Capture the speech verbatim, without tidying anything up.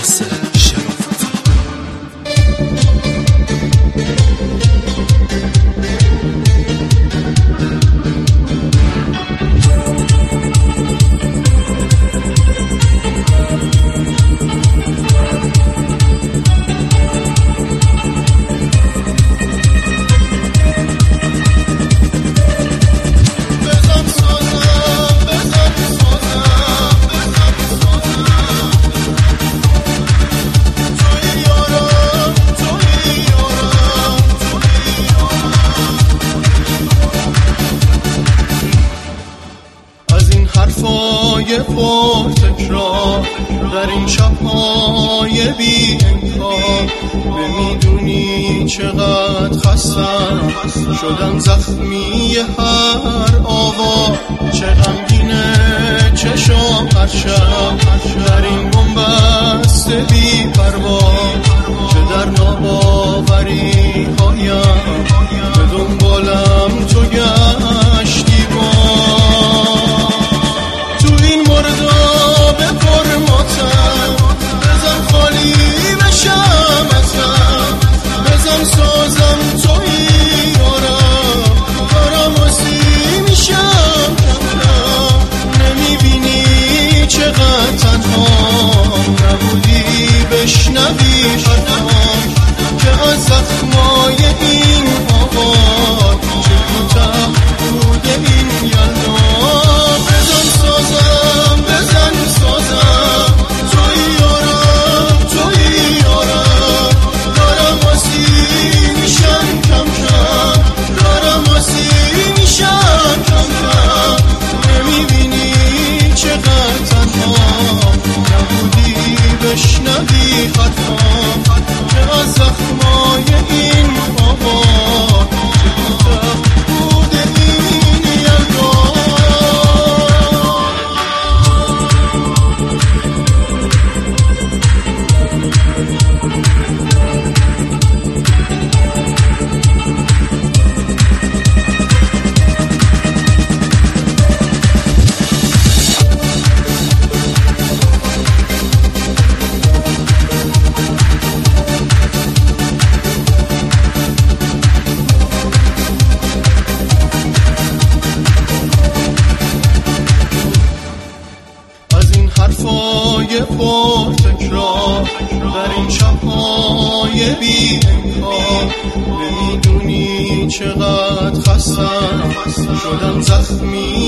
ناصر شرافتی. حرفای پر تکرار در این شب‌های بی انکار، نمیدونی چقدر خستم شدم زخمی هر آوا، چه غمگینه چشام هر شب در این بنبست بی پروا، چه در ناباوری هایم به دنبالم تو گشتی با سازم توی یارم، دارم آسی میشم کمرم، نمیبینی چقدر تنها نبودی بشنوی حرفم که از زخمای این آباد چه کوتاه بود این یلدا. بزن سازم بزن سازم توی یارم توی یارم، دارم آسی میشم کم کم، دارم آسی میشم کم کم، نمیبینی چقدر تنها نبودی بشنوی حرفم که از زخمای این آباد چه کوتاه بود این یلدا. حرفای پر تکرار در این شب‌های بی انکار، نمیدونی چقدر خستم شدم زخمی